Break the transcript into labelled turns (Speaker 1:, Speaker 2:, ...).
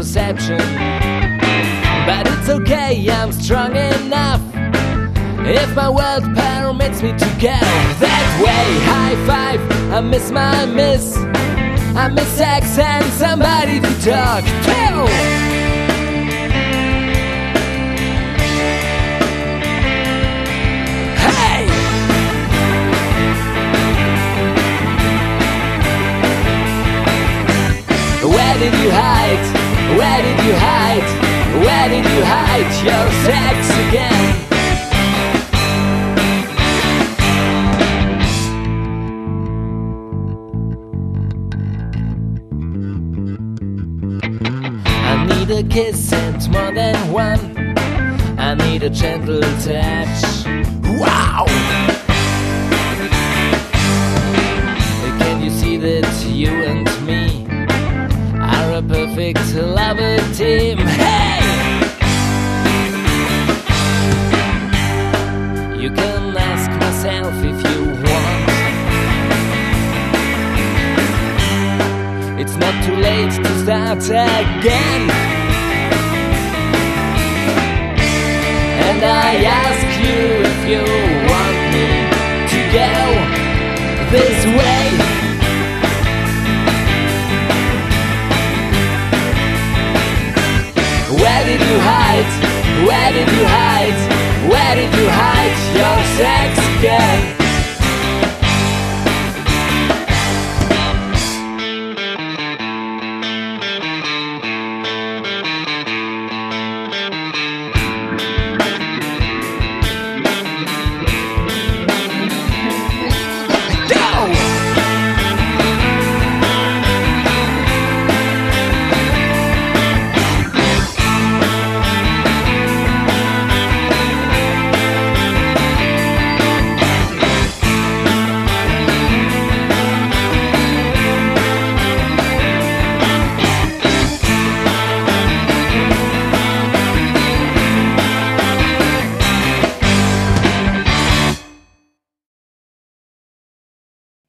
Speaker 1: perception. But it's okay, I'm strong enough if my world permits me to go that way. High five, I miss my miss. I miss sex and somebody to talk to. Hey! Where did you hide? Where did you hide? Where did you hide your sex again? I need a kiss and more than one. I need a gentle touch. Wow! Can you see that you and me are a perfect lover team? Hey! You can ask myself if you want. It's not too late to start again. And I ask you if you want me to go this way.